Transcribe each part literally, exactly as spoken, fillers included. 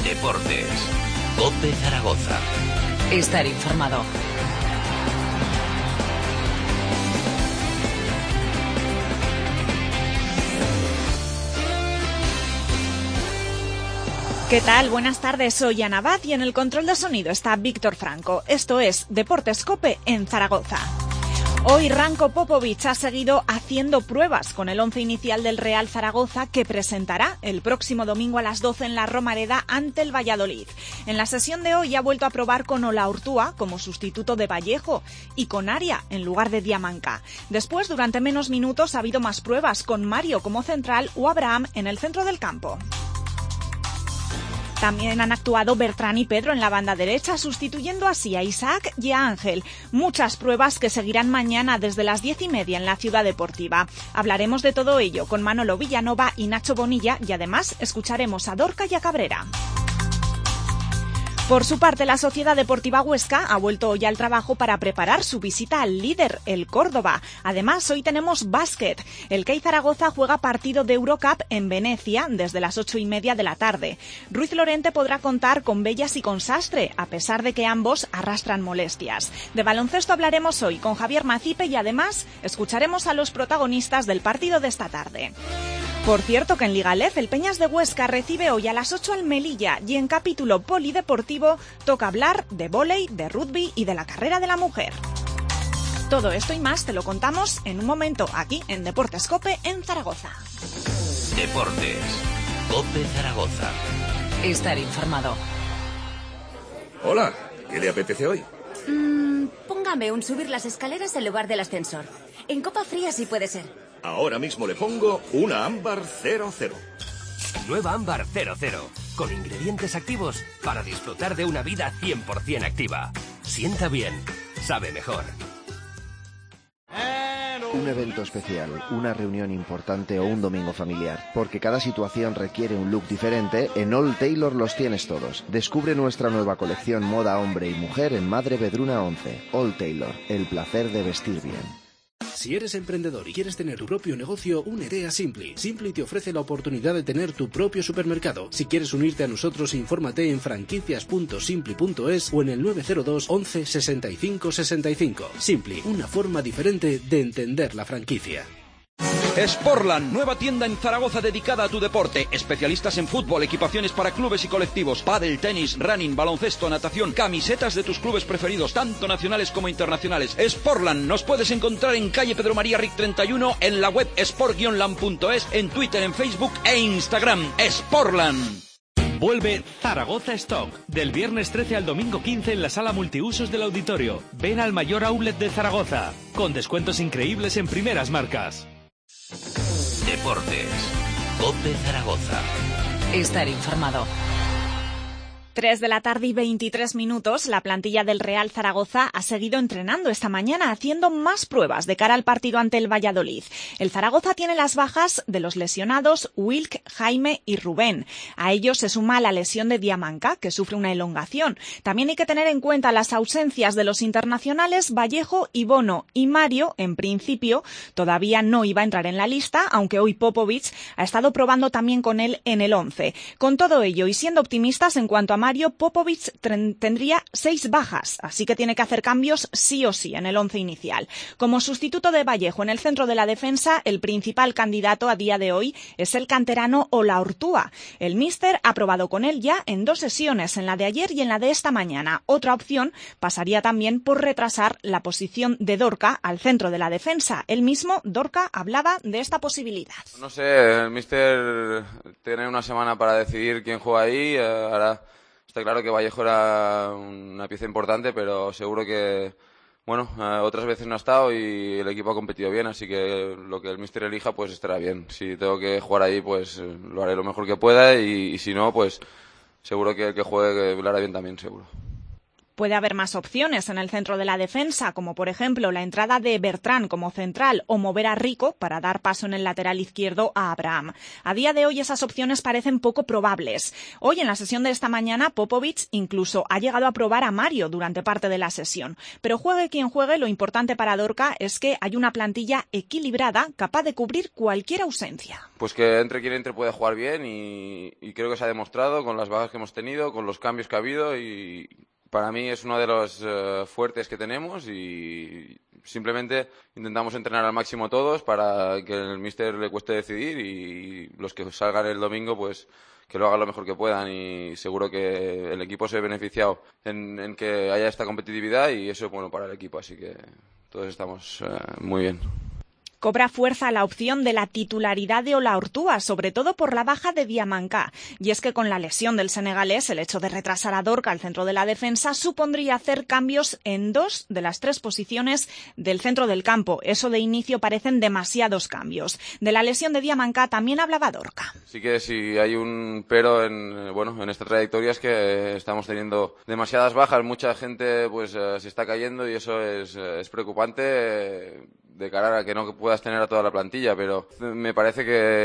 Deportes. COPE Zaragoza. Estar informado. ¿Qué tal? Buenas tardes, soy Ana Abad y en el control de sonido está Víctor Franco. Esto es Deportes COPE en Zaragoza. Hoy Ranko Popovic ha seguido haciendo pruebas con el once inicial del Real Zaragoza que presentará el próximo domingo a las doce en la Romareda ante el Valladolid. En la sesión de hoy ha vuelto a probar con Olaortúa como sustituto de Vallejo y con Aria en lugar de Diamanca. Después, durante menos minutos, ha habido más pruebas con Mario como central o Abraham en el centro del campo. También han actuado Bertrán y Pedro en la banda derecha, sustituyendo así a Isaac y a Ángel. Muchas pruebas que seguirán mañana desde las diez y media en la Ciudad Deportiva. Hablaremos de todo ello con Manolo Villanova y Nacho Bonilla y además escucharemos a Dorca y a Cabrera. Por su parte, la Sociedad Deportiva Huesca ha vuelto hoy al trabajo para preparar su visita al líder, el Córdoba. Además, hoy tenemos básquet. El C E I Zaragoza juega partido de Eurocup en Venecia desde las ocho y media de la tarde. Ruiz Lorente podrá contar con Bellas y con Sastre, a pesar de que ambos arrastran molestias. De baloncesto hablaremos hoy con Javier Macipe y además escucharemos a los protagonistas del partido de esta tarde. Por cierto que en Liga L E F el Peñas de Huesca recibe hoy a las ocho al Melilla y en capítulo polideportivo toca hablar de vóley, de rugby y de la carrera de la mujer. Todo esto y más te lo contamos en un momento aquí en Deportes COPE en Zaragoza. Deportes. COPE Zaragoza. Estar informado. Hola, ¿qué le apetece hoy? Mm, póngame un subir las escaleras en lugar del ascensor. En copa fría sí puede ser. Ahora mismo le pongo una ámbar cero cero. Nueva ámbar cero cero, con ingredientes activos para disfrutar de una vida cien por ciento activa. Sienta bien, sabe mejor. Un evento especial, una reunión importante o un domingo familiar. Porque cada situación requiere un look diferente, en All Tailor los tienes todos. Descubre nuestra nueva colección moda hombre y mujer en Madre Vedruna once. All Tailor, el placer de vestir bien. Si eres emprendedor y quieres tener tu propio negocio, únete a Simply. Simply te ofrece la oportunidad de tener tu propio supermercado. Si quieres unirte a nosotros, infórmate en franquicias punto simply punto es o en el nueve cero dos once sesenta y cinco sesenta y cinco. Simply, una forma diferente de entender la franquicia. Sportland, nueva tienda en Zaragoza dedicada a tu deporte. Especialistas en fútbol, equipaciones para clubes y colectivos, pádel, tenis, running, baloncesto, natación, camisetas de tus clubes preferidos, tanto nacionales como internacionales. Sportland, nos puedes encontrar en calle Pedro María Ric treinta y uno, en la web sport guion land punto es, en Twitter, en Facebook e Instagram. Sportland. Vuelve Zaragoza Stock, del viernes trece al domingo quince en la sala multiusos del auditorio. Ven al mayor outlet de Zaragoza, con descuentos increíbles en primeras marcas. Deportes. COPE Zaragoza. Estar informado. tres de la tarde y veintitrés minutos, la plantilla del Real Zaragoza ha seguido entrenando esta mañana haciendo más pruebas de cara al partido ante el Valladolid. El Zaragoza tiene las bajas de los lesionados Wilk, Jaime y Rubén. A ellos se suma la lesión de Diamanca, que sufre una elongación. También hay que tener en cuenta las ausencias de los internacionales Vallejo y Bono, y Mario, en principio, todavía no iba a entrar en la lista, aunque hoy Popovic ha estado probando también con él en el once. Con todo ello y siendo optimistas en cuanto a Mario, Popovic tendría seis bajas, así que tiene que hacer cambios sí o sí en el once inicial. Como sustituto de Vallejo en el centro de la defensa, el principal candidato a día de hoy es el canterano Olaortúa. El míster ha probado con él ya en dos sesiones, en la de ayer y en la de esta mañana. Otra opción pasaría también por retrasar la posición de Dorca al centro de la defensa. Él mismo, Dorca, hablaba de esta posibilidad. No sé, el míster tiene una semana para decidir quién juega ahí. Ahora está claro que Vallejo era una pieza importante, pero seguro que, bueno, otras veces no ha estado y el equipo ha competido bien, así que lo que el míster elija, pues estará bien. Si tengo que jugar ahí, pues lo haré lo mejor que pueda y, y si no, pues seguro que el que juegue lo hará bien también, seguro. Puede haber más opciones en el centro de la defensa, como por ejemplo la entrada de Bertrán como central o mover a Rico para dar paso en el lateral izquierdo a Abraham. A día de hoy esas opciones parecen poco probables. Hoy en la sesión de esta mañana Popovic incluso ha llegado a probar a Mario durante parte de la sesión. Pero juegue quien juegue, lo importante para Dorca es que hay una plantilla equilibrada capaz de cubrir cualquier ausencia. Pues que entre quien entre puede jugar bien y, y creo que se ha demostrado con las bajas que hemos tenido, con los cambios que ha habido y para mí es uno de los uh, fuertes que tenemos y simplemente intentamos entrenar al máximo todos para que el míster le cueste decidir y los que salgan el domingo pues que lo hagan lo mejor que puedan y seguro que el equipo se ve beneficiado en, en que haya esta competitividad y eso es bueno para el equipo, así que todos estamos uh, muy bien. Cobra fuerza la opción de la titularidad de Olaortúa, sobre todo por la baja de Diamanca. Y es que con la lesión del senegalés, el hecho de retrasar a Dorca al centro de la defensa supondría hacer cambios en dos de las tres posiciones del centro del campo. Eso de inicio parecen demasiados cambios. De la lesión de Diamanca también hablaba Dorca. Sí que si hay un pero en bueno en esta trayectoria es que estamos teniendo demasiadas bajas. Mucha gente pues se está cayendo y eso es, es preocupante de cara a que no puedas tener a toda la plantilla, pero me parece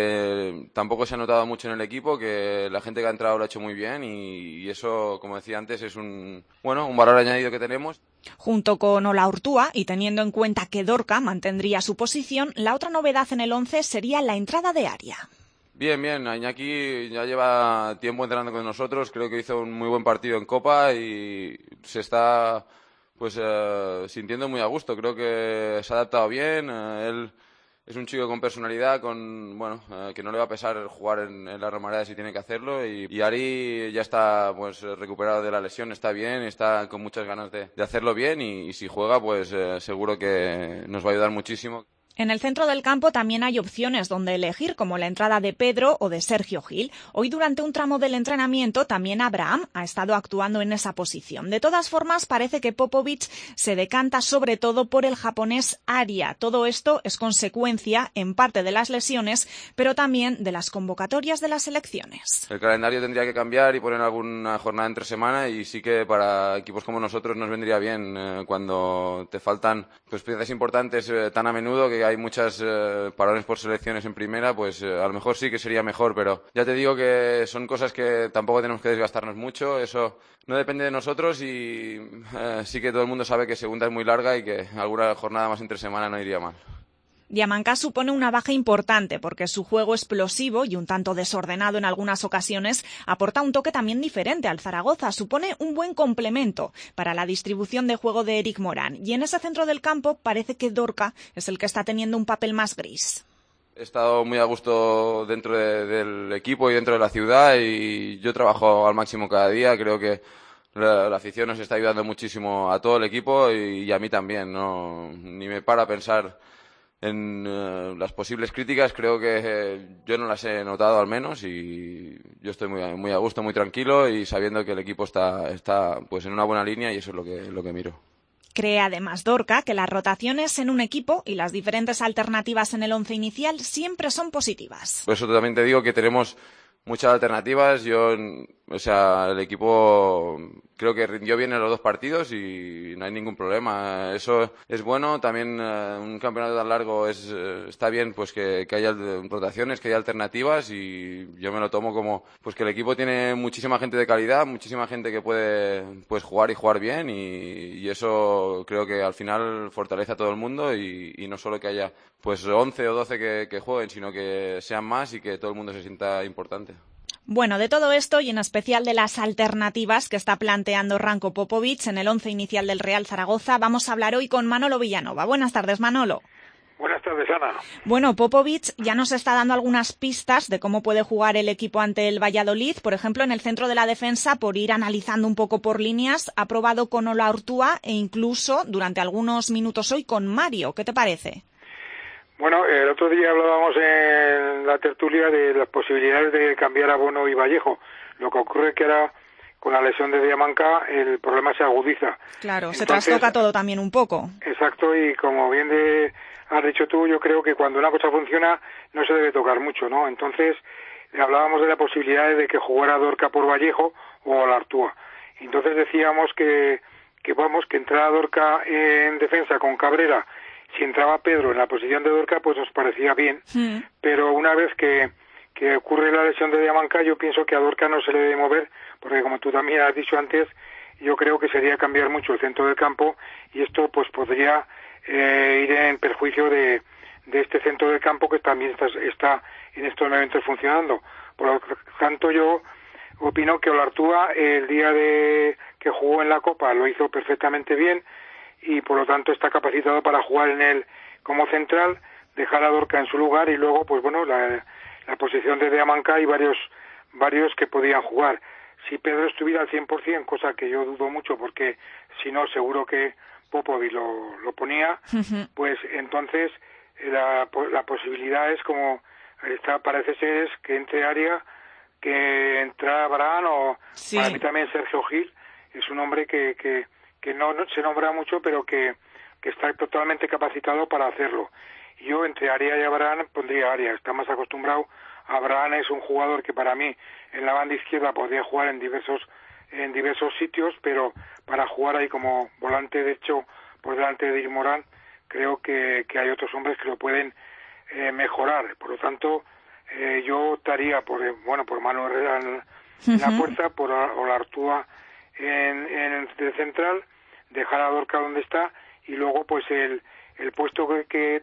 que tampoco se ha notado mucho en el equipo, que la gente que ha entrado lo ha hecho muy bien y, y eso, como decía antes, es un bueno un valor añadido que tenemos. Junto con Olaortúa y teniendo en cuenta que Dorca mantendría su posición, la otra novedad en el once sería la entrada de Aria. Bien, bien, Iñaki ya lleva tiempo entrenando con nosotros, creo que hizo un muy buen partido en Copa y se está pues eh, sintiendo muy a gusto, creo que se ha adaptado bien, eh, él es un chico con personalidad, con bueno eh, que no le va a pesar jugar en, en la Romareda si tiene que hacerlo y, y Ari ya está pues recuperado de la lesión, está bien, está con muchas ganas de, de hacerlo bien y, y si juega pues eh, seguro que nos va a ayudar muchísimo. En el centro del campo también hay opciones donde elegir, como la entrada de Pedro o de Sergio Gil. Hoy durante un tramo del entrenamiento también Abraham ha estado actuando en esa posición. De todas formas, parece que Popovic se decanta sobre todo por el japonés Aria. Todo esto es consecuencia, en parte, de las lesiones, pero también de las convocatorias de las selecciones. El calendario tendría que cambiar y poner alguna jornada entre semana y sí que para equipos como nosotros nos vendría bien eh, cuando te faltan pues, piezas importantes eh, tan a menudo que hay muchas eh, parones por selecciones en primera, pues eh, a lo mejor sí que sería mejor, pero ya te digo que son cosas que tampoco tenemos que desgastarnos mucho, eso no depende de nosotros y eh, sí que todo el mundo sabe que segunda es muy larga y que alguna jornada más entre semana no iría mal. Diamanca supone una baja importante porque su juego explosivo y un tanto desordenado en algunas ocasiones aporta un toque también diferente al Zaragoza. Supone un buen complemento para la distribución de juego de Eric Morán. Y en ese centro del campo parece que Dorca es el que está teniendo un papel más gris. He estado muy a gusto dentro de, del equipo y dentro de la ciudad y yo trabajo al máximo cada día. Creo que la, la afición nos está ayudando muchísimo a todo el equipo y, y a mí también. No, ni me para a pensar en uh, las posibles críticas, creo que eh, yo no las he notado al menos y yo estoy muy, muy a gusto, muy tranquilo y sabiendo que el equipo está, está pues en una buena línea y eso es lo que, lo que miro. Cree además Dorca que las rotaciones en un equipo y las diferentes alternativas en el once inicial siempre son positivas. Por eso también te digo que tenemos muchas alternativas. Yo, o sea, el equipo creo que rindió bien en los dos partidos y no hay ningún problema. Eso es bueno. También uh, un campeonato tan largo es uh, está bien, pues que, que haya rotaciones, que haya alternativas y yo me lo tomo como pues que el equipo tiene muchísima gente de calidad, muchísima gente que puede pues jugar y jugar bien y, y eso creo que al final fortalece a todo el mundo y, y no solo que haya pues once o doce que, que jueguen, sino que sean más y que todo el mundo se sienta importante. Bueno, de todo esto y en especial de las alternativas que está planteando Ranko Popovic en el once inicial del Real Zaragoza, vamos a hablar hoy con Manolo Villanova. Buenas tardes, Manolo. Buenas tardes, Ana. Bueno, Popovic ya nos está dando algunas pistas de cómo puede jugar el equipo ante el Valladolid. Por ejemplo, en el centro de la defensa, por ir analizando un poco por líneas, ha probado con Olaortúa e incluso durante algunos minutos hoy con Mario. ¿Qué te parece? Bueno, el otro día hablábamos en la tertulia de las posibilidades de cambiar a Bono y Vallejo. Lo que ocurre es que ahora, con la lesión de Diamanca, el problema se agudiza. Claro, Entonces, se trastoca todo también un poco. Exacto, y como bien de, has dicho tú, yo creo que cuando una cosa funciona no se debe tocar mucho, ¿no? Entonces, hablábamos de la posibilidad de que jugara Dorca por Vallejo o Olaortúa. Entonces decíamos que, que vamos, que entrara Dorca en defensa con Cabrera, si entraba Pedro en la posición de Dorca, pues nos parecía bien, mm. pero una vez que, que ocurre la lesión de Diamanca, yo pienso que a Dorca no se le debe mover, porque como tú también has dicho antes, yo creo que sería cambiar mucho el centro del campo, y esto pues podría eh, ir en perjuicio de, de este centro del campo que también está, está en estos momentos funcionando. Por lo tanto, yo opino que Olartúa el día de que jugó en la Copa lo hizo perfectamente bien y por lo tanto está capacitado para jugar en él como central, dejar a Dorca en su lugar y luego pues bueno la, la posición de Diamanca y varios varios que podían jugar. Si Pedro estuviera al cien por ciento, cosa que yo dudo mucho porque si no seguro que Popovic lo, lo ponía, uh-huh. pues entonces la, la posibilidad es como está, parece ser es que entre Aria, que entra Abraham o sí. Para mí también Sergio Gil es un hombre que, que, que no, no se nombra mucho pero que, que está totalmente capacitado para hacerlo. Yo entre Aria y Abraham pondría Aria, está más acostumbrado. Abraham es un jugador que para mí en la banda izquierda podría jugar en diversos en diversos sitios, pero para jugar ahí como volante derecho por delante de Dir Morán creo que, que hay otros hombres que lo pueden eh, mejorar. Por lo tanto, eh, yo optaría por eh, bueno por Manu Herrera en, uh-huh. en la puerta, por Olartúa en, en el central, dejar a Dorca donde está y luego pues el, el puesto que, que...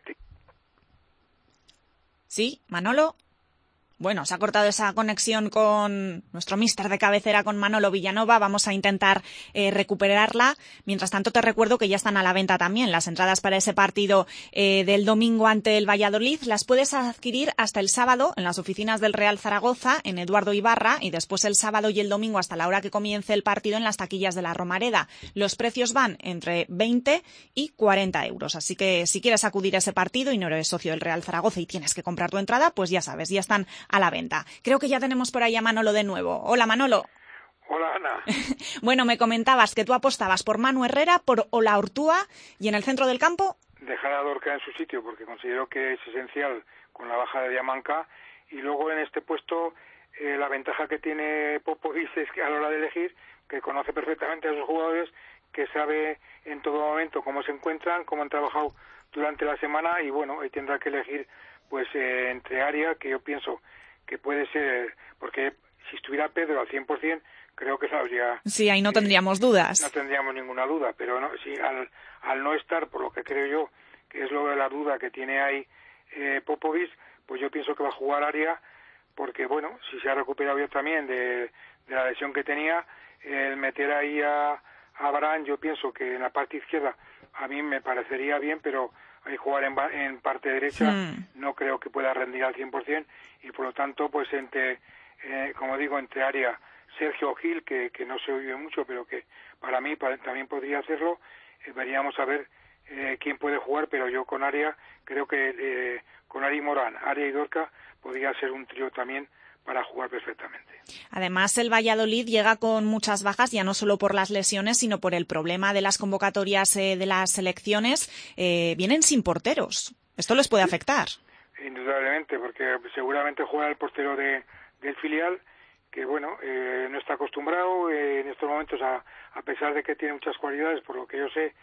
Sí, Manolo. Bueno, se ha cortado esa conexión con nuestro míster de cabecera, con Manolo Villanova. Vamos a intentar eh, recuperarla. Mientras tanto, te recuerdo que ya están a la venta también las entradas para ese partido eh, del domingo ante el Valladolid. Las puedes adquirir hasta el sábado en las oficinas del Real Zaragoza, en Eduardo Ibarra, y después el sábado y el domingo hasta la hora que comience el partido en las taquillas de la Romareda. Los precios van entre veinte y cuarenta euros. Así que si quieres acudir a ese partido y no eres socio del Real Zaragoza y tienes que comprar tu entrada, pues ya sabes, ya están a la venta. Creo que ya tenemos por ahí a Manolo de nuevo. Hola, Manolo. Hola, Ana. Bueno, me comentabas que tú apostabas por Manu Herrera, por Olartúa y en el centro del campo... Dejar a Dorca en su sitio porque considero que es esencial con la baja de Diamanca y luego en este puesto eh, la ventaja que tiene Popovic es que a la hora de elegir que conoce perfectamente a sus jugadores, que sabe en todo momento cómo se encuentran, cómo han trabajado durante la semana y bueno, ahí tendrá que elegir pues eh, entre Aria, que yo pienso que puede ser, porque si estuviera Pedro al cien por ciento, creo que sabría... Sí, ahí no eh, tendríamos dudas. No tendríamos ninguna duda, pero no, sí, al, al no estar, por lo que creo yo, que es lo de la duda que tiene ahí eh, Popovic, pues yo pienso que va a jugar Aria, porque bueno, si se ha recuperado bien también de, de la lesión que tenía, el meter ahí a, a Abraham, yo pienso que en la parte izquierda a mí me parecería bien, pero... Hay jugar en, en parte derecha, mm. no creo que pueda rendir al cien por ciento y por lo tanto, pues entre, eh, como digo, entre Aria, Sergio Gil, que, que no se oye mucho, pero que para mí para, también podría hacerlo, eh, veríamos a ver eh, quién puede jugar, pero yo con Aria, creo que eh, con Ari Morán, Aria y Dorca, podría ser un trío también para jugar perfectamente. Además, el Valladolid llega con muchas bajas, ya no solo por las lesiones, sino por el problema de las convocatorias eh, de las selecciones. Eh, vienen sin porteros. ¿Esto les puede afectar? Indudablemente, porque seguramente juega el portero de, del filial, que bueno, eh, no está acostumbrado eh, en estos momentos, a, a pesar de que tiene muchas cualidades, por lo que yo sé,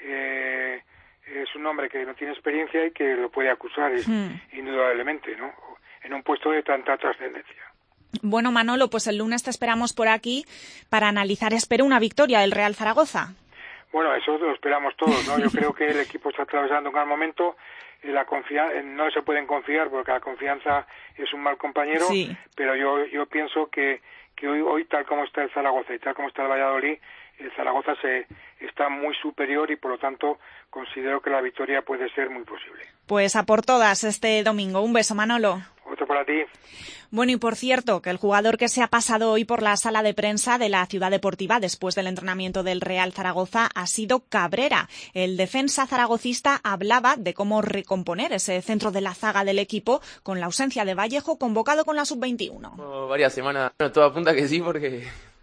eh, es un hombre que no tiene experiencia y que lo puede acusar, hmm. indudablemente, ¿no? En un puesto de tanta trascendencia. Bueno, Manolo, pues el lunes te esperamos por aquí para analizar, espero, una victoria del Real Zaragoza. Bueno, eso lo esperamos todos, ¿no? Yo creo que el equipo está atravesando un gran momento, la confianza, no se pueden confiar porque la confianza es un mal compañero, sí. Pero yo yo pienso que, que hoy, hoy, tal como está el Zaragoza y tal como está el Valladolid, el Zaragoza se está muy superior y por lo tanto considero que la victoria puede ser muy posible. Pues a por todas este domingo. Un beso, Manolo. Otro para ti. Bueno, y por cierto, que el jugador que se ha pasado hoy por la sala de prensa de la Ciudad Deportiva después del entrenamiento del Real Zaragoza ha sido Cabrera. El defensa zaragocista hablaba de cómo recomponer ese centro de la zaga del equipo con la ausencia de Vallejo, convocado con la sub veintiuno. Oh, varias semanas, bueno, todo apunta que sí, porque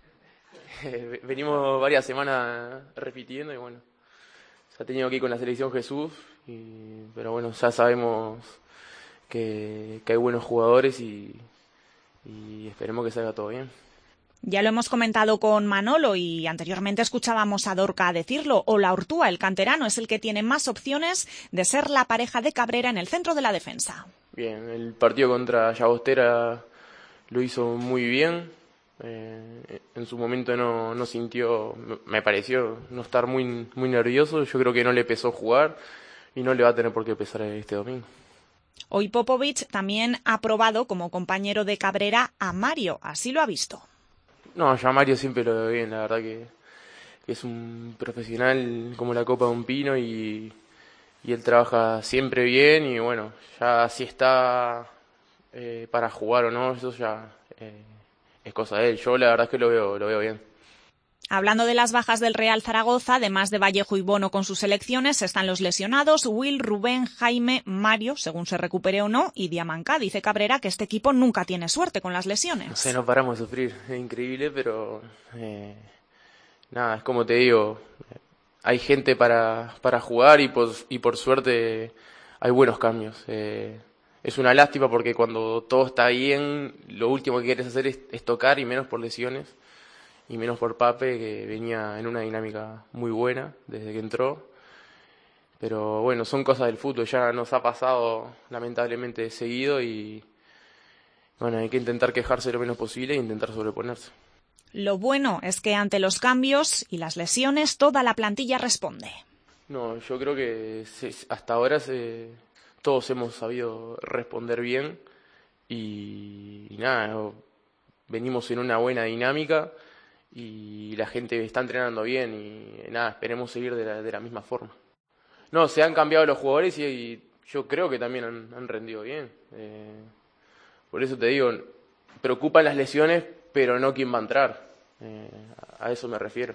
eh, venimos varias semanas repitiendo y bueno, se ha tenido que ir con la selección Jesús, y, pero bueno, ya sabemos que, que hay buenos jugadores y, y esperemos que salga todo bien. Ya lo hemos comentado con Manolo y anteriormente escuchábamos a Dorca decirlo. Olaortúa, el canterano, es el que tiene más opciones de ser la pareja de Cabrera en el centro de la defensa. Bien, el partido contra Llagostera lo hizo muy bien. Eh, en su momento no, no sintió, me pareció no estar muy, muy nervioso. Yo creo que no le pesó jugar y no le va a tener por qué pesar este domingo. Hoy Popovic también ha probado como compañero de Cabrera a Mario, así lo ha visto. No, yo a Mario siempre lo veo bien, la verdad que, que es un profesional como la copa de un pino y, y él trabaja siempre bien y bueno, ya si está eh, para jugar o no, eso ya eh, es cosa de él. Yo la verdad es que lo veo, lo veo bien. Hablando de las bajas del Real Zaragoza, además de Vallejo y Bono con sus selecciones, están los lesionados, Will, Rubén, Jaime, Mario, según se recupere o no, y Diamancá. Dice Cabrera que este equipo nunca tiene suerte con las lesiones. No sé, no paramos de sufrir, es increíble, pero eh, nada, es como te digo, hay gente para, para jugar y por, y por suerte hay buenos cambios. Eh, es una lástima porque cuando todo está bien, lo último que quieres hacer es, es tocar y menos por lesiones. Y menos por Pape, que venía en una dinámica muy buena desde que entró. Pero bueno, son cosas del fútbol, ya nos ha pasado lamentablemente seguido y bueno, hay que intentar quejarse lo menos posible e intentar sobreponerse. Lo bueno es que ante los cambios y las lesiones toda la plantilla responde. No, yo creo que se, hasta ahora se, todos hemos sabido responder bien y, y nada, venimos en una buena dinámica. Y la gente está entrenando bien y nada, esperemos seguir de la, de la misma forma. No, se han cambiado los jugadores y, y yo creo que también han, han rendido bien. Eh, por eso te digo, preocupan las lesiones, pero no quién va a entrar. Eh, a eso me refiero.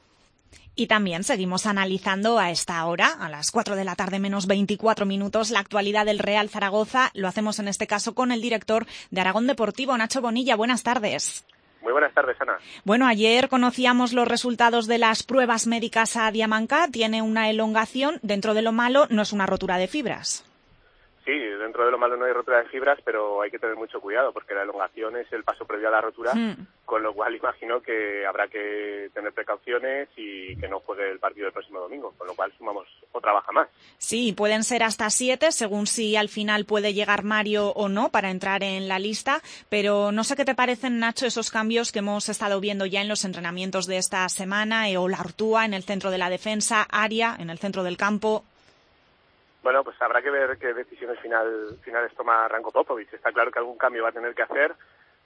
Y también seguimos analizando a esta hora, a las cuatro de la tarde menos veinticuatro minutos, la actualidad del Real Zaragoza. Lo hacemos en este caso con el director de Aragón Deportivo, Nacho Bonilla. Buenas tardes. Muy buenas tardes, Ana. Bueno, ayer conocíamos los resultados de las pruebas médicas a Diamancá. Tiene una elongación. Dentro de lo malo, no es una rotura de fibras. Sí, dentro de lo malo no hay rotura de fibras, pero hay que tener mucho cuidado porque la elongación es el paso previo a la rotura, mm. con lo cual imagino que habrá que tener precauciones y que no juegue el partido del próximo domingo, con lo cual sumamos otra baja más. Sí, pueden ser hasta siete, según si al final puede llegar Mario o no para entrar en la lista, pero no sé qué te parecen, Nacho, esos cambios que hemos estado viendo ya en los entrenamientos de esta semana, Olaortúa en el centro de la defensa, Aria en el centro del campo. Bueno, pues habrá que ver qué decisiones final, finales toma Ranko Popovic. Está claro que algún cambio va a tener que hacer,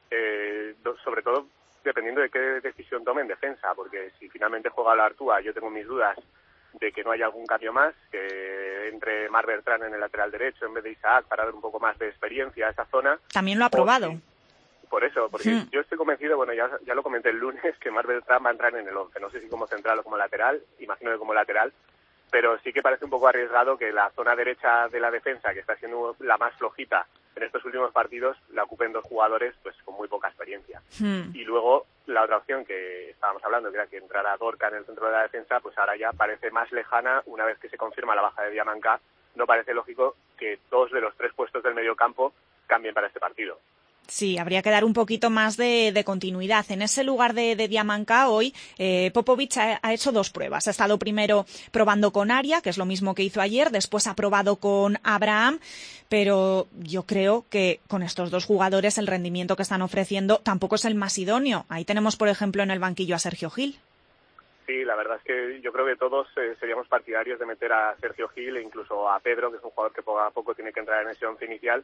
eh, sobre todo dependiendo de qué decisión tome en defensa, porque si finalmente juega Olaortúa, yo tengo mis dudas de que no haya algún cambio más, que entre Marc Bertrand en el lateral derecho en vez de Isaac para dar un poco más de experiencia a esa zona. También lo ha probado. Si, por eso, porque hmm. yo estoy convencido, bueno, ya, ya lo comenté el lunes, que Marc Bertrand va a entrar en el once. No sé si como central o como lateral, imagino que como lateral. Pero sí que parece un poco arriesgado que la zona derecha de la defensa, que está siendo la más flojita en estos últimos partidos, la ocupen dos jugadores pues con muy poca experiencia. Hmm. Y luego la otra opción que estábamos hablando, que era que entrara Dorca en el centro de la defensa, pues ahora ya parece más lejana una vez que se confirma la baja de Diamancá. No parece lógico que dos de los tres puestos del mediocampo cambien para este partido. Sí, habría que dar un poquito más de, de continuidad. En ese lugar de, de Diamancá hoy, eh, Popovic ha, ha hecho dos pruebas. Ha estado primero probando con Aria, que es lo mismo que hizo ayer, después ha probado con Abraham, pero yo creo que con estos dos jugadores el rendimiento que están ofreciendo tampoco es el más idóneo. Ahí tenemos, por ejemplo, en el banquillo a Sergio Gil. Sí, la verdad es que yo creo que todos eh, seríamos partidarios de meter a Sergio Gil e incluso a Pedro, que es un jugador que poco a poco tiene que entrar en ese once inicial.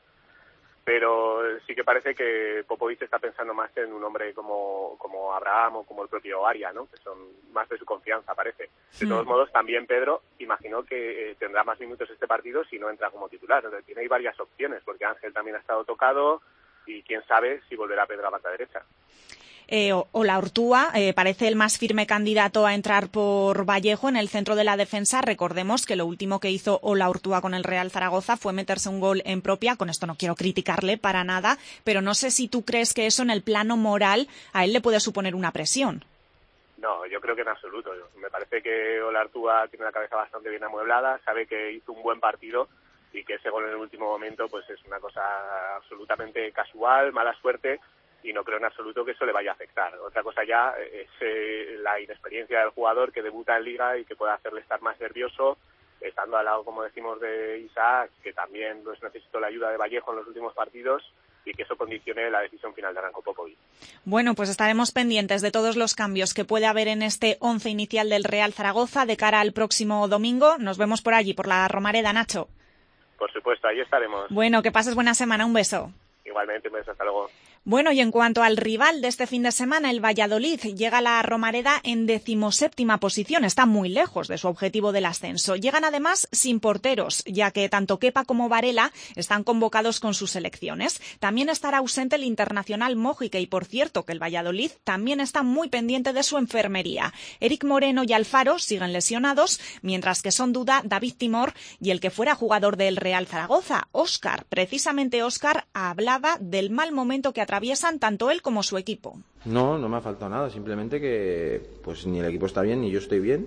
Pero sí que parece que Popovic está pensando más en un hombre como, como Abraham o como el propio Aria, ¿no? Que son más de su confianza, parece. De todos modos, también Pedro, imagino que eh, tendrá más minutos este partido si no entra como titular. Entonces, tiene ahí varias opciones, porque Ángel también ha estado tocado y quién sabe si volverá Pedro a banda derecha. Eh, Olaortúa eh, parece el más firme candidato a entrar por Vallejo en el centro de la defensa. Recordemos que lo último que hizo Olaortúa con el Real Zaragoza fue meterse un gol en propia. Con esto no quiero criticarle para nada, pero no sé si tú crees que eso en el plano moral a él le puede suponer una presión. No, yo creo que en absoluto. Me parece que Olaortúa tiene la cabeza bastante bien amueblada, sabe que hizo un buen partido y que ese gol en el último momento pues es una cosa absolutamente casual, mala suerte. y no creo en absoluto que eso le vaya a afectar. Otra cosa ya es eh, la inexperiencia del jugador que debuta en Liga y que puede hacerle estar más nervioso, estando al lado, como decimos, de Isaac, que también pues, necesitó la ayuda de Vallejo en los últimos partidos, y que eso condicione la decisión final de Ranko Popovic. Bueno, pues estaremos pendientes de todos los cambios que puede haber en este once inicial del Real Zaragoza de cara al próximo domingo. Nos vemos por allí, por la Romareda, Nacho. Por supuesto, ahí estaremos. Bueno, que pases buena semana. Un beso. Igualmente, un beso. Hasta luego. Bueno, y en cuanto al rival de este fin de semana, el Valladolid, llega a la Romareda en decimoséptima posición. Está muy lejos de su objetivo del ascenso. Llegan además sin porteros, ya que tanto Kepa como Varela están convocados con sus selecciones. También estará ausente el internacional Mójica y, por cierto, que el Valladolid también está muy pendiente de su enfermería. Eric Moreno y Alfaro siguen lesionados, mientras que son duda David Timor y el que fuera jugador del Real Zaragoza, Óscar. Precisamente Óscar hablaba del mal momento que atraviesan tanto él como su equipo. No, no me ha faltado nada, simplemente que pues ni el equipo está bien ni yo estoy bien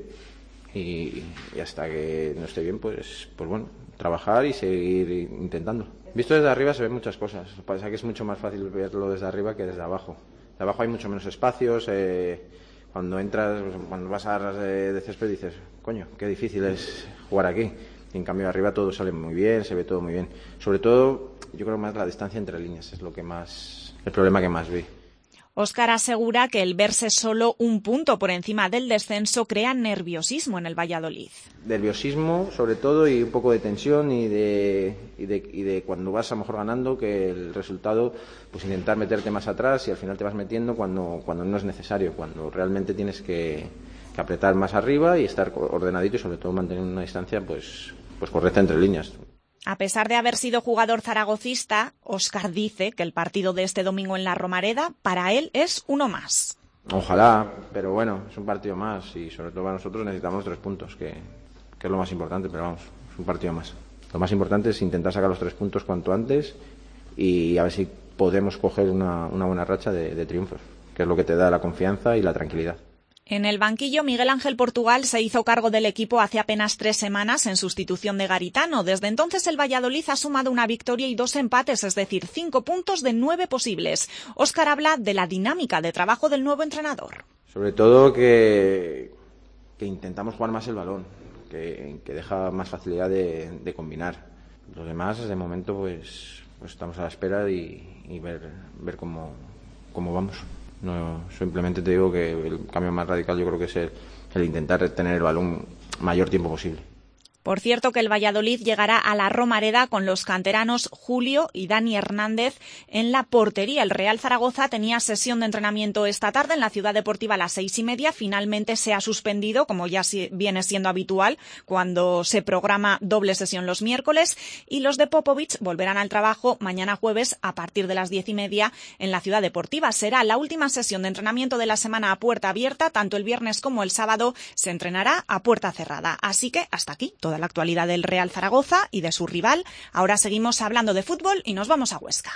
y, y hasta que no esté bien pues, pues bueno, trabajar y seguir intentando. Visto desde arriba se ven muchas cosas, pasa que es mucho más fácil verlo desde arriba que desde abajo. De abajo hay mucho menos espacios, eh, cuando entras, cuando vas a ras de, de césped dices, coño, qué difícil es jugar aquí. Y en cambio arriba todo sale muy bien, se ve todo muy bien. Sobre todo, yo creo más la distancia entre líneas es lo que más el problema que más vi. Óscar asegura que el verse solo un punto por encima del descenso crea nerviosismo en el Valladolid. Nerviosismo, sobre todo, y un poco de tensión y de, y de, y de cuando vas a lo mejor ganando, que el resultado, pues intentar meterte más atrás y al final te vas metiendo cuando, cuando no es necesario, cuando realmente tienes que, que apretar más arriba y estar ordenadito y sobre todo mantener una distancia pues, pues correcta entre líneas. A pesar de haber sido jugador zaragocista, Óscar dice que el partido de este domingo en la Romareda para él es uno más. Ojalá, pero bueno, es un partido más y sobre todo para nosotros necesitamos tres puntos, que, que es lo más importante, pero vamos, es un partido más. Lo más importante es intentar sacar los tres puntos cuanto antes y a ver si podemos coger una, una buena racha de, de triunfos, que es lo que te da la confianza y la tranquilidad. En el banquillo, Miguel Ángel Portugal se hizo cargo del equipo hace apenas tres semanas en sustitución de Garitano. Desde entonces el Valladolid ha sumado una victoria y dos empates, es decir, cinco puntos de nueve posibles. Óscar habla de la dinámica de trabajo del nuevo entrenador. Sobre todo que, que intentamos jugar más el balón, que, que deja más facilidad de, de combinar. Los demás, de momento, pues, pues estamos a la espera y, y ver, ver cómo, cómo vamos. No, simplemente te digo que el cambio más radical yo creo que es el, el intentar tener el balón mayor tiempo posible. Por cierto, que el Valladolid llegará a la Romareda con los canteranos Julio y Dani Hernández en la portería. El Real Zaragoza tenía sesión de entrenamiento esta tarde en la Ciudad Deportiva a las seis y media. Finalmente se ha suspendido, como ya viene siendo habitual, cuando se programa doble sesión los miércoles. Y los de Popovic volverán al trabajo mañana jueves a partir de las diez y media en la Ciudad Deportiva. Será la última sesión de entrenamiento de la semana a puerta abierta. Tanto el viernes como el sábado se entrenará a puerta cerrada. Así que hasta aquí toda la actualidad del Real Zaragoza y de su rival. Ahora seguimos hablando de fútbol y nos vamos a Huesca.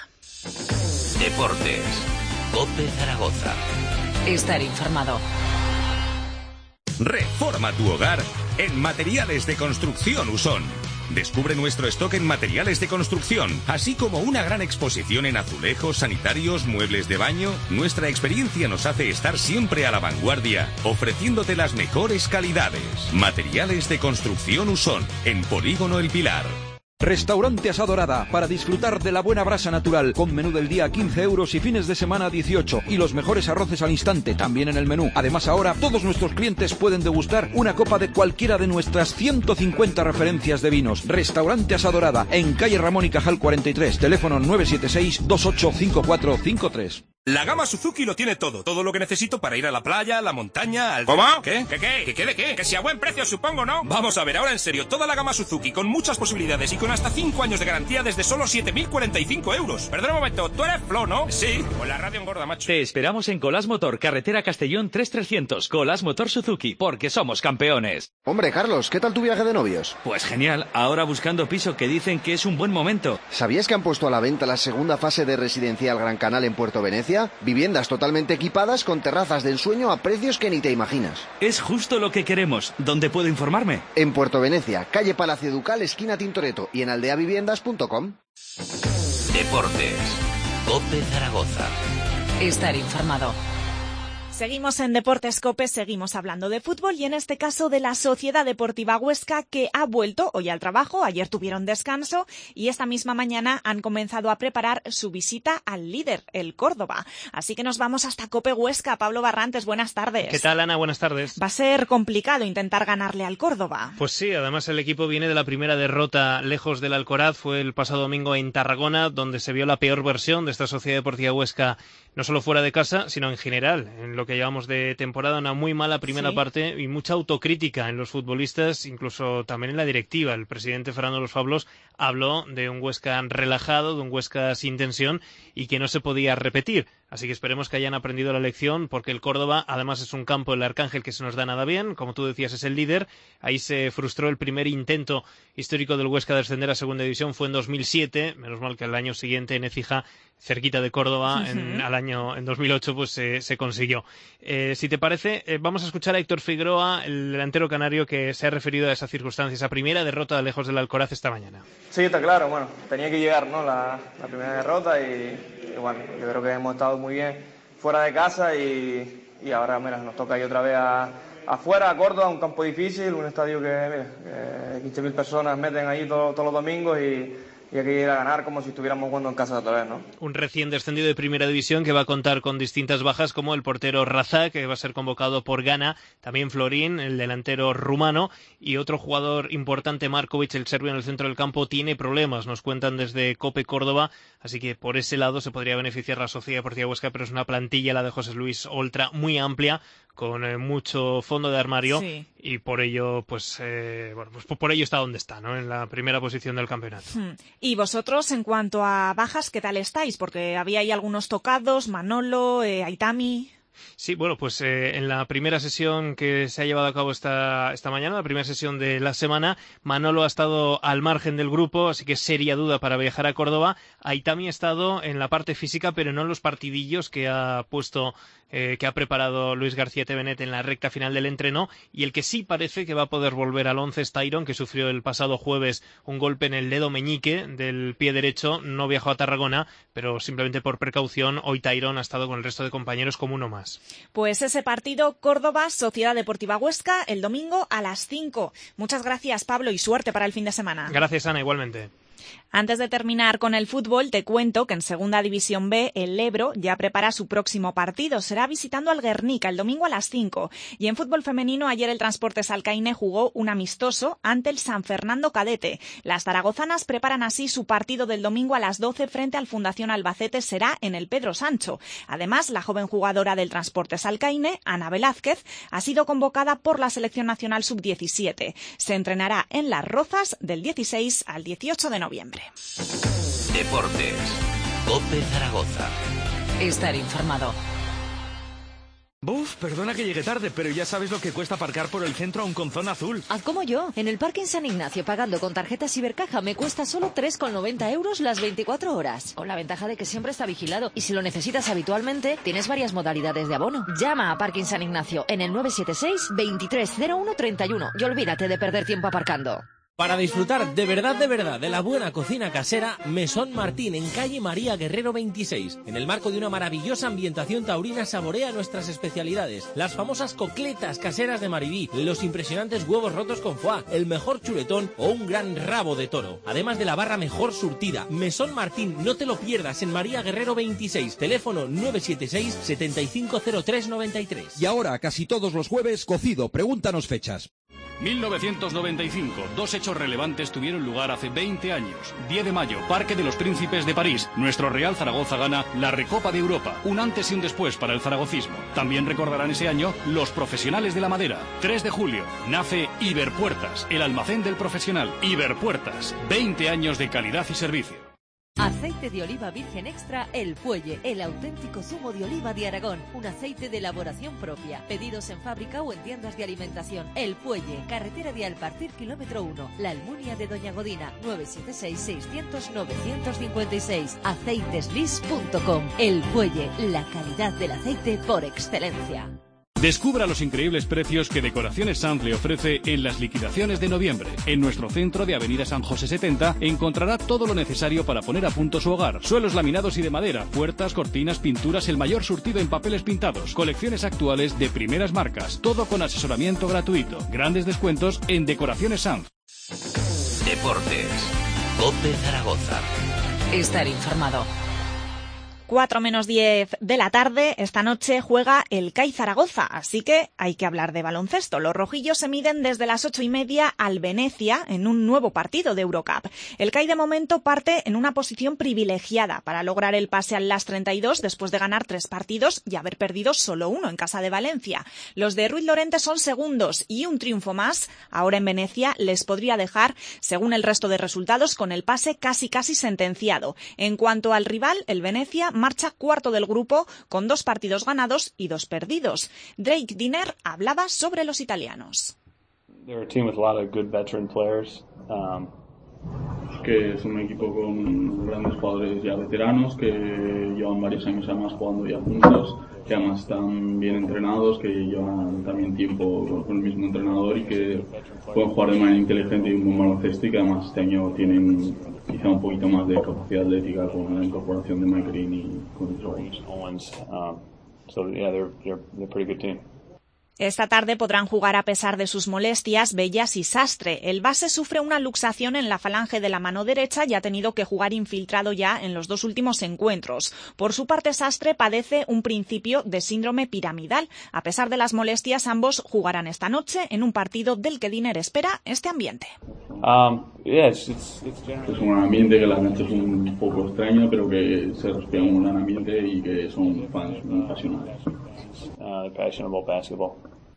Deportes. COPE Zaragoza. Estar informado. Reforma tu hogar en Materiales de Construcción Usón. Descubre nuestro stock en materiales de construcción, así como una gran exposición en azulejos, sanitarios, muebles de baño. Nuestra experiencia nos hace estar siempre a la vanguardia, ofreciéndote las mejores calidades. Materiales de Construcción Usón, en Polígono El Pilar. Restaurante Asadorada, para disfrutar de la buena brasa natural, con menú del día a quince euros y fines de semana a dieciocho, y los mejores arroces al instante también en el menú. Además, ahora todos nuestros clientes pueden degustar una copa de cualquiera de nuestras ciento cincuenta referencias de vinos. Restaurante Asadorada, en calle Ramón y Cajal cuarenta y tres, teléfono nueve siete seis, dos ocho cinco cuatro cinco tres. La gama Suzuki lo tiene todo. Todo lo que necesito para ir a la playa, a la montaña, al... ¿Cómo? ¿Qué? ¿Qué qué? ¿Qué qué de qué? Que si a buen precio, supongo, ¿no? Vamos a ver, ahora en serio, toda la gama Suzuki con muchas posibilidades y con hasta cinco años de garantía desde solo siete mil cuarenta y cinco euros. Perdón un momento, tú eres Flo, ¿no? Sí. Pues la radio engorda, macho. Te esperamos en Colas Motor, carretera Castellón tres trescientos. Colas Motor Suzuki, porque somos campeones. Hombre, Carlos, ¿qué tal tu viaje de novios? Pues genial, ahora buscando piso, que dicen que es un buen momento. ¿Sabías que han puesto a la venta la segunda fase de Residencial Gran Canal en Puerto Venecia? Viviendas totalmente equipadas con terrazas de ensueño a precios que ni te imaginas. Es justo lo que queremos. ¿Dónde puedo informarme? En Puerto Venecia, calle Palacio Ducal, esquina Tintoretto, y en aldeaviviendas punto com. Deportes. COPE Zaragoza. Estar informado. Seguimos en Deportes COPE, seguimos hablando de fútbol y en este caso de la Sociedad Deportiva Huesca, que ha vuelto hoy al trabajo. Ayer tuvieron descanso y esta misma mañana han comenzado a preparar su visita al líder, el Córdoba. Así que nos vamos hasta COPE Huesca. Pablo Barrantes, buenas tardes. ¿Qué tal, Ana? Buenas tardes. Va a ser complicado intentar ganarle al Córdoba. Pues sí, además el equipo viene de la primera derrota lejos del Alcoraz. Fue el pasado domingo en Tarragona, donde se vio la peor versión de esta Sociedad Deportiva Huesca, no solo fuera de casa, sino en general, en lo que llevamos de temporada. Una muy mala primera sí. parte y mucha autocrítica en los futbolistas, incluso también en la directiva. El presidente Fernando Los Fablos habló de un Huesca relajado, de un Huesca sin tensión y que no se podía repetir. Así que esperemos que hayan aprendido la lección, porque el Córdoba, además, es un campo, el Arcángel, que se nos da nada bien. Como tú decías, es el líder. Ahí se frustró el primer intento histórico del Huesca de ascender a Segunda División. Fue en dos mil siete. Menos mal que al año siguiente en Écija, cerquita de Córdoba, uh-huh. en, al año, en dos mil ocho, pues eh, se consiguió. Eh, si te parece, eh, vamos a escuchar a Héctor Figueroa, el delantero canario, que se ha referido a esa circunstancia, esa primera derrota lejos del Alcoraz esta mañana. Sí, está claro. Bueno, tenía que llegar, ¿no? La, la primera derrota y... Y bueno, yo creo que hemos estado muy bien fuera de casa y, y ahora mira, nos toca ir otra vez a, afuera, a Córdoba, un campo difícil, un estadio que, mira, que quince mil personas meten ahí todo, todos los domingos y, y hay que ir a ganar como si estuviéramos jugando en casa otra vez, ¿no? Un recién descendido de Primera División que va a contar con distintas bajas, como el portero Razak, que va a ser convocado por Ghana, también Florín, el delantero rumano, y otro jugador importante, Markovic, el serbio en el centro del campo, tiene problemas, nos cuentan desde COPE Córdoba, así que por ese lado se podría beneficiar la Sociedad Deportiva Huesca, pero es una plantilla, la de José Luis Oltra, muy amplia, con eh, mucho fondo de armario, sí. y por ello, pues, eh, bueno, pues por ello está donde está, ¿no? En la primera posición del campeonato. Hmm. Y vosotros, en cuanto a bajas, ¿qué tal estáis? Porque había ahí algunos tocados, Manolo, eh, Aitami... Sí, bueno, pues eh, en la primera sesión que se ha llevado a cabo esta, esta mañana, la primera sesión de la semana, Manolo ha estado al margen del grupo, así que seria duda para viajar a Córdoba. Aitami ha estado en la parte física, pero no en los partidillos que ha puesto, eh, que ha preparado Luis García Tevenet en la recta final del entreno, y el que sí parece que va a poder volver al once es Tyron, que sufrió el pasado jueves un golpe en el dedo meñique del pie derecho, no viajó a Tarragona, pero simplemente por precaución, hoy Tyron ha estado con el resto de compañeros como uno más. Pues ese partido, Córdoba, Sociedad Deportiva Huesca, el domingo a las cinco. Muchas gracias, Pablo, y suerte para el fin de semana. Gracias, Ana, igualmente. Antes de terminar con el fútbol, te cuento que en Segunda División B, el Ebro ya prepara su próximo partido. Será visitando al Guernica el domingo a las cinco. Y en fútbol femenino, ayer el Transportes Alcaine jugó un amistoso ante el San Fernando Cadete. Las zaragozanas preparan así su partido del domingo a las doce frente al Fundación Albacete. Será en el Pedro Sancho. Además, la joven jugadora del Transportes Alcaine, Ana Velázquez, ha sido convocada por la Selección Nacional sub diecisiete. Se entrenará en Las Rozas del dieciséis al dieciocho de noviembre. Deportes. COPE Zaragoza. Estar informado. Buf, perdona que llegue tarde, pero ya sabes lo que cuesta aparcar por el centro aún con zona azul. Haz como yo. En el Parking San Ignacio, pagando con tarjeta Cibercaja, me cuesta solo tres con noventa euros las veinticuatro horas. Con la ventaja de que siempre está vigilado. Y si lo necesitas habitualmente, tienes varias modalidades de abono. Llama a Parking San Ignacio en el nueve siete seis, veintitrés cero uno treinta y uno y olvídate de perder tiempo aparcando. Para disfrutar de verdad de verdad de la buena cocina casera, Mesón Martín en calle María Guerrero veintiséis. En el marco de una maravillosa ambientación taurina saborea nuestras especialidades. Las famosas cocletas caseras de Maribí, los impresionantes huevos rotos con foie, el mejor chuletón o un gran rabo de toro. Además de la barra mejor surtida. Mesón Martín, no te lo pierdas, en María Guerrero veintiséis. Teléfono nueve siete seis, setenta y cinco cero tres noventa y tres. Y ahora, casi todos los jueves, cocido. Pregúntanos fechas. mil novecientos noventa y cinco. Dos hechos relevantes tuvieron lugar hace veinte años. diez de mayo, Parque de los Príncipes de París. Nuestro Real Zaragoza gana la Recopa de Europa. Un antes y un después para el zaragocismo. También recordarán ese año los profesionales de la madera. tres de julio, nace Iberpuertas, el almacén del profesional. Iberpuertas, veinte años de calidad y servicio. Aceite de oliva virgen extra El Fuelle, el auténtico zumo de oliva de Aragón, un aceite de elaboración propia. Pedidos en fábrica o en tiendas de alimentación. El Fuelle, carretera de Alpartir, kilómetro uno, La Almunia de Doña Godina, nueve siete seis, seiscientos, novecientos cincuenta y seis, aceiteslis punto com. El Fuelle, la calidad del aceite por excelencia. Descubra los increíbles precios que Decoraciones Sanz le ofrece en las liquidaciones de noviembre. En nuestro centro de Avenida San José setenta encontrará todo lo necesario para poner a punto su hogar. Suelos laminados y de madera, puertas, cortinas, pinturas, el mayor surtido en papeles pintados, colecciones actuales de primeras marcas, todo con asesoramiento gratuito. Grandes descuentos en Decoraciones Sanz. Deportes. COPE Zaragoza. Estar informado. Cuatro menos diez de la tarde, esta noche juega el C A I Zaragoza, así que hay que hablar de baloncesto. Los rojillos se miden desde las ocho y media al Venecia en un nuevo partido de Eurocup. El C A I de momento parte en una posición privilegiada para lograr el pase al Last treinta y dos después de ganar tres partidos y haber perdido solo uno en casa de Valencia. Los de Ruiz Lorente son segundos y un triunfo más ahora en Venecia les podría dejar, según el resto de resultados, con el pase casi casi sentenciado. En cuanto al rival, el Venecia marcha cuarto del grupo con dos partidos ganados y dos perdidos. Drake Diner hablaba sobre los italianos. They're a team with a lot of good veteran players. Um, que es un equipo con grandes jugadores ya veteranos que llevan varios años además jugando ya juntos, que además están bien entrenados, que llevan también tiempo con el mismo entrenador y que pueden jugar de manera inteligente y un buen baloncesto, y que además este año tienen quizá un poquito más de capacidad atlética con la incorporación de Mike Green y con Owens. Um, so yeah, they're, they're, they're a pretty good team. Esta tarde podrán jugar a pesar de sus molestias Bellas y Sastre. El base sufre una luxación en la falange de la mano derecha y ha tenido que jugar infiltrado ya en los dos últimos encuentros. Por su parte, Sastre padece un principio de síndrome piramidal. A pesar de las molestias, ambos jugarán esta noche en un partido del que Diner espera este ambiente. Um, yeah, it's, it's, it's es un ambiente que la cancha es un poco extraña, pero que se respira un gran ambiente y que son fans muy apasionados. Uh, passionate about basketball.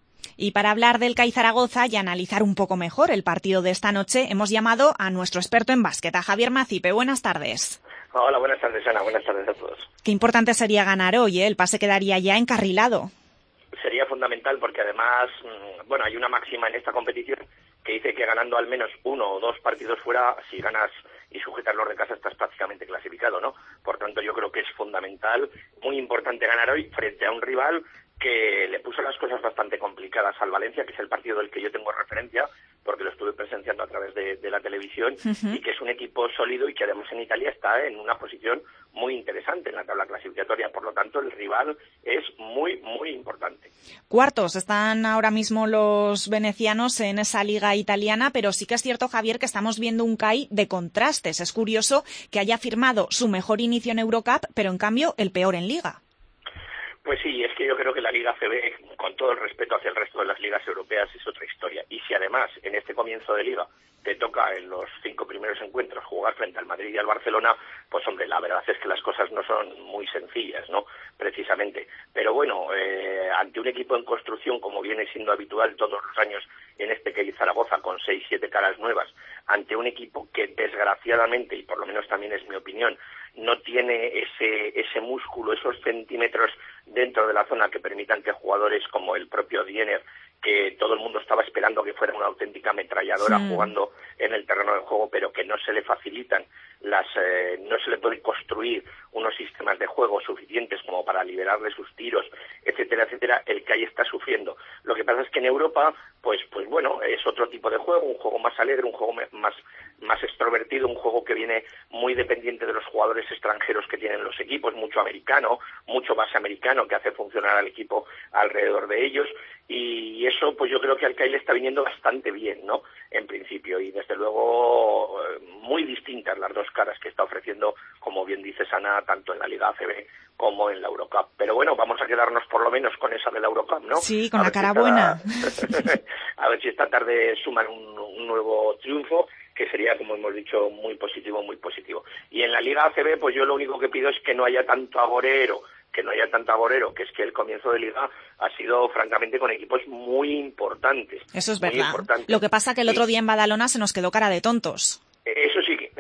Y para hablar del C A I Zaragoza y analizar un poco mejor el partido de esta noche, hemos llamado a nuestro experto en básquet, a Javier Macipe. Buenas tardes. Hola, buenas tardes, Ana. Buenas tardes a todos. Qué importante sería ganar hoy, ¿eh? El pase quedaría ya encarrilado. Sería fundamental porque además, bueno, hay una máxima en esta competición que dice que ganando al menos uno o dos partidos fuera, si ganas y sujetas los de casa, estás prácticamente clasificado, ¿no? Por tanto, yo creo que es fundamental, muy importante ganar hoy frente a un rival que le puso las cosas bastante complicadas al Valencia, que es el partido del que yo tengo referencia, porque lo estuve presenciando a través de, de la televisión, uh-huh. y que es un equipo sólido y que además en Italia está en una posición muy interesante en la tabla clasificatoria. Por lo tanto, el rival es muy, muy importante. Cuartos están ahora mismo los venecianos en esa liga italiana, pero sí que es cierto, Javier, que estamos viendo un C A I de contrastes. Es curioso que haya firmado su mejor inicio en Eurocup, pero en cambio el peor en liga. Pues sí, es que yo creo que la Liga A C B, con todo el respeto hacia el resto de las ligas europeas, es otra historia. Y si además en este comienzo de liga te toca en los cinco primeros encuentros jugar frente al Madrid y al Barcelona, pues hombre, la verdad es que las cosas no son muy sencillas, ¿no? Precisamente. Pero bueno, eh, ante un equipo en construcción, como viene siendo habitual todos los años en este C A I Zaragoza, con seis, siete caras nuevas, ante un equipo que desgraciadamente, y por lo menos también es mi opinión, no tiene ese ese músculo, esos centímetros dentro de la zona que permitan que jugadores como el propio Diener, que todo el mundo estaba esperando que fuera una auténtica ametralladora sí. jugando en el terreno de juego, pero que no se le facilitan las, eh, no se le puede construir unos sistemas de juego suficientes como para liberarle sus tiros, etcétera, etcétera, el que ahí está sufriendo. Lo que pasa es que en Europa, pues, pues bueno, es otro tipo de juego, un juego más alegre, un juego más, más extrovertido, un juego que viene muy dependiente de los jugadores extranjeros que tienen los equipos, mucho americano, mucho base americano que hace funcionar al equipo alrededor de ellos, y eso pues yo creo que al C A I le está viniendo bastante bien, ¿no? En principio, y desde luego muy distintas las dos caras que está ofreciendo, como bien dice Ana, tanto en la Liga A C B como en la Eurocup. Pero bueno, vamos a quedarnos por lo menos con esa de la Eurocup, ¿no? Sí, con a la cara si buena. A ver si esta tarde suman un, un nuevo triunfo, que sería, como hemos dicho, muy positivo, muy positivo. Y en la Liga A C B, pues yo lo único que pido es que no haya tanto agorero, que no haya tanto agorero, que es que el comienzo de Liga ha sido, francamente, con equipos muy importantes. Eso es verdad. Lo que pasa que el otro día en Badalona se nos quedó cara de tontos. Eso sí, no se puede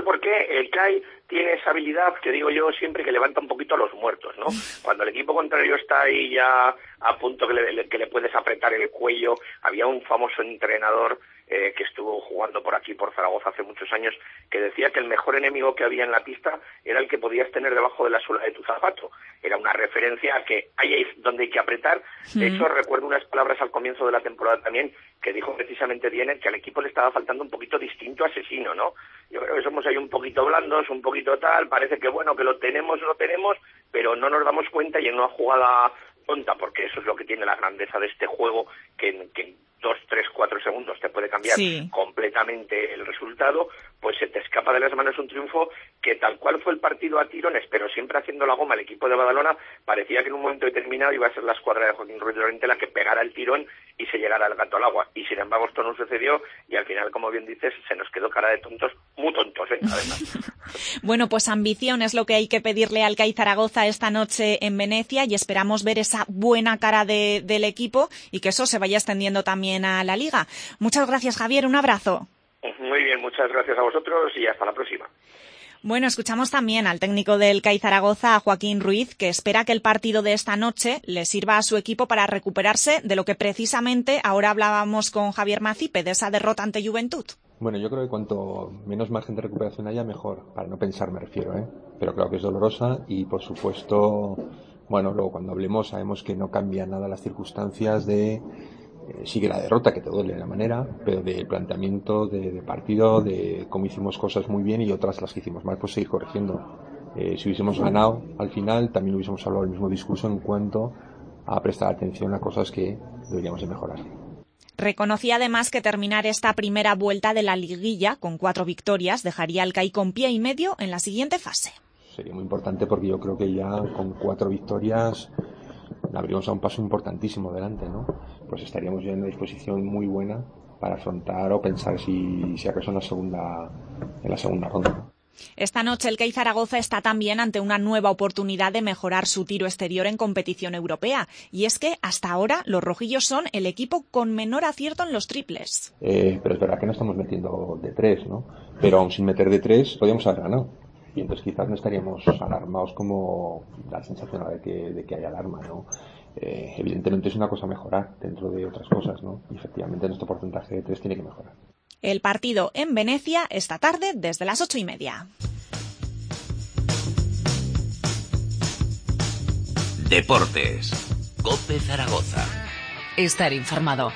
por qué, el C A I tiene esa habilidad que digo yo siempre, que levanta un poquito a los muertos, ¿no? Cuando el equipo contrario está ahí ya a punto que le, que le puedes apretar el cuello, había un famoso entrenador eh, que estuvo jugando por aquí, por Zaragoza, hace muchos años, que decía que el mejor enemigo que había en la pista era el que podías tener debajo de la suela de tu zapato. Era una referencia a que ahí es donde hay que apretar. De hecho, recuerdo unas palabras al comienzo de la temporada también, que dijo precisamente Diener que al equipo le estaba faltando un poquito distinto asesino, ¿no? Yo creo que somos ahí un poquito blandos, un poquito tal, parece que bueno, que lo tenemos, lo tenemos, pero no nos damos cuenta y en una jugada tonta, porque eso es lo que tiene la grandeza de este juego, que, que en dos, tres, cuatro segundos te puede cambiar sí. completamente el resultado, pues se te escapa de las manos un triunfo que tal cual fue el partido a tirones, pero siempre haciendo la goma el equipo de Badalona, parecía que en un momento determinado iba a ser la escuadra de Joaquín Ruiz Llorente la que pegara el tirón y se llegara el gato al agua, y sin embargo esto no sucedió, y al final, como bien dices, se nos quedó cara de tontos, muy tontos, ¿eh? Además. Bueno, pues ambición es lo que hay que pedirle al C A I Zaragoza esta noche en Venecia, y esperamos ver esa buena cara de, del equipo y que eso se vaya extendiendo también a la Liga. Muchas gracias, Javier, un abrazo. Muy bien, muchas gracias a vosotros y hasta la próxima. Bueno, escuchamos también al técnico del C A I Zaragoza, a Joaquín Ruiz, que espera que el partido de esta noche le sirva a su equipo para recuperarse de lo que precisamente ahora hablábamos con Javier Macipe, de esa derrota ante Juventud. Bueno, yo creo que cuanto menos margen de recuperación haya, mejor, para no pensar me refiero, ¿eh? Pero claro que es dolorosa y, por supuesto, bueno, luego cuando hablemos sabemos que no cambia nada las circunstancias de... Eh, sigue la derrota, que te duele de la manera, pero del planteamiento de, de partido, de cómo hicimos cosas muy bien y otras las que hicimos mal, pues seguir corrigiendo. Eh, si hubiésemos ganado al final, también hubiésemos hablado el mismo discurso en cuanto a prestar atención a cosas que deberíamos de mejorar. Reconocía además que terminar esta primera vuelta de la liguilla con cuatro victorias dejaría al C A I con pie y medio en la siguiente fase. Sería muy importante porque yo creo que ya con cuatro victorias abrimos a un paso importantísimo delante, ¿no? Pues estaríamos ya en una disposición muy buena para afrontar o pensar si, si acaso en la segunda, en la segunda ronda, ¿no? Esta noche el C A I Zaragoza está también ante una nueva oportunidad de mejorar su tiro exterior en competición europea. Y es que hasta ahora los rojillos son el equipo con menor acierto en los triples. Eh, pero es verdad que no estamos metiendo de tres, ¿no? Pero aún sin meter de tres podríamos haber ganado. Y entonces quizás no estaríamos alarmados como la sensación de que, de que hay alarma, ¿no? Eh, evidentemente es una cosa a mejorar dentro de otras cosas, ¿no? Y efectivamente nuestro porcentaje de tres tiene que mejorar. El partido en Venecia esta tarde desde las ocho y media. Deportes. COPE Zaragoza. Estar informado.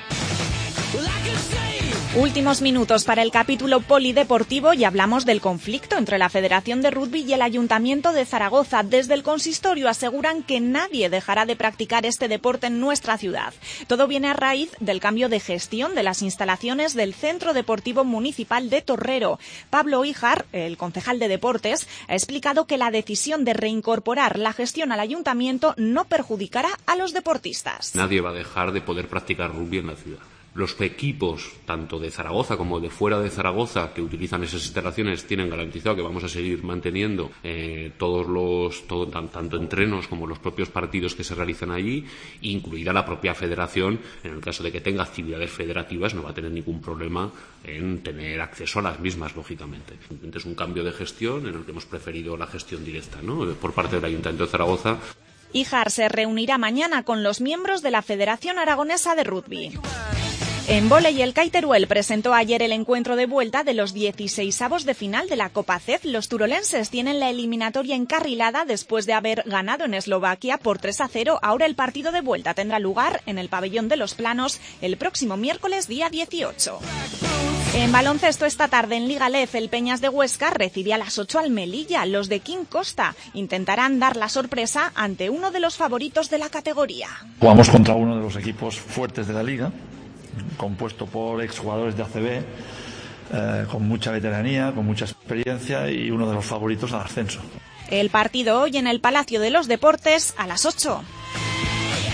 Últimos minutos para el capítulo polideportivo y hablamos del conflicto entre la Federación de Rugby y el Ayuntamiento de Zaragoza. Desde el consistorio aseguran que nadie dejará de practicar este deporte en nuestra ciudad. Todo viene a raíz del cambio de gestión de las instalaciones del Centro Deportivo Municipal de Torrero. Pablo Híjar, el concejal de Deportes, ha explicado que la decisión de reincorporar la gestión al Ayuntamiento no perjudicará a los deportistas. Nadie va a dejar de poder practicar rugby en la ciudad. Los equipos, tanto de Zaragoza como de fuera de Zaragoza, que utilizan esas instalaciones, tienen garantizado que vamos a seguir manteniendo eh, todos los, todo, tan, tanto entrenos como los propios partidos que se realizan allí, incluida la propia federación, en el caso de que tenga actividades federativas, no va a tener ningún problema en tener acceso a las mismas, lógicamente. Es un cambio de gestión en el que hemos preferido la gestión directa, ¿no?, por parte del Ayuntamiento de Zaragoza. Híjar se reunirá mañana con los miembros de la Federación Aragonesa de Rugby. En vóley, el C A I Teruel presentó ayer el encuentro de vuelta de los dieciseisavos de final de la Copa C E F. Los turolenses tienen la eliminatoria encarrilada después de haber ganado en Eslovaquia por tres a cero. Ahora el partido de vuelta tendrá lugar en el Pabellón de los Planos el próximo miércoles, día dieciocho. En baloncesto esta tarde en Liga L E F, el Peñas de Huesca recibe a las ocho al Melilla. Los de King Costa intentarán dar la sorpresa ante uno de los favoritos de la categoría. Jugamos contra uno de los equipos fuertes de la liga, compuesto por exjugadores de A C B, eh, con mucha veteranía, con mucha experiencia y uno de los favoritos al ascenso. El partido hoy en el Palacio de los Deportes a las ocho.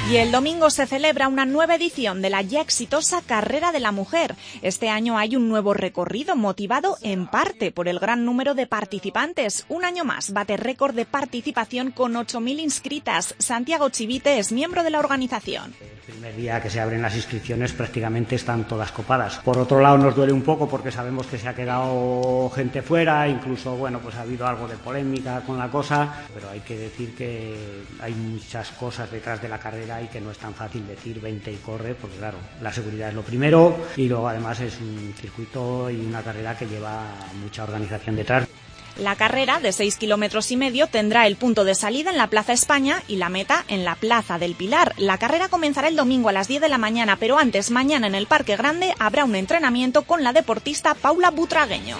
Y el domingo se celebra una nueva edición de la ya exitosa Carrera de la Mujer. Este año hay un nuevo recorrido motivado en parte por el gran número de participantes. Un año más bate récord de participación con ocho mil inscritas. Santiago Chivite es miembro de la organización. El primer día que se abren las inscripciones prácticamente están todas copadas. Por otro lado nos duele un poco porque sabemos que se ha quedado gente fuera, incluso bueno pues ha habido algo de polémica con la cosa, pero hay que decir que hay muchas cosas detrás de la carrera y que no es tan fácil decir vente y corre, porque claro, la seguridad es lo primero y luego además es un circuito y una carrera que lleva mucha organización detrás. La carrera, de seis kilómetros y medio, tendrá el punto de salida en la Plaza España y la meta en la Plaza del Pilar. La carrera comenzará el domingo a las diez de la mañana, pero antes, mañana en el Parque Grande, habrá un entrenamiento con la deportista Paula Butragueño.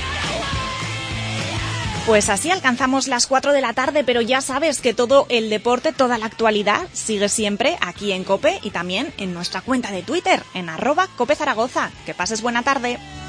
Pues así alcanzamos las cuatro de la tarde, pero ya sabes que todo el deporte, toda la actualidad, sigue siempre aquí en COPE y también en nuestra cuenta de Twitter, en arroba COPE Zaragoza. Que pases buena tarde.